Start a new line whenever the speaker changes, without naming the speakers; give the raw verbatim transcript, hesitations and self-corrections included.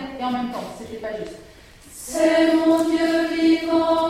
et en même temps, c'était pas juste.
C'est mon Dieu vivant.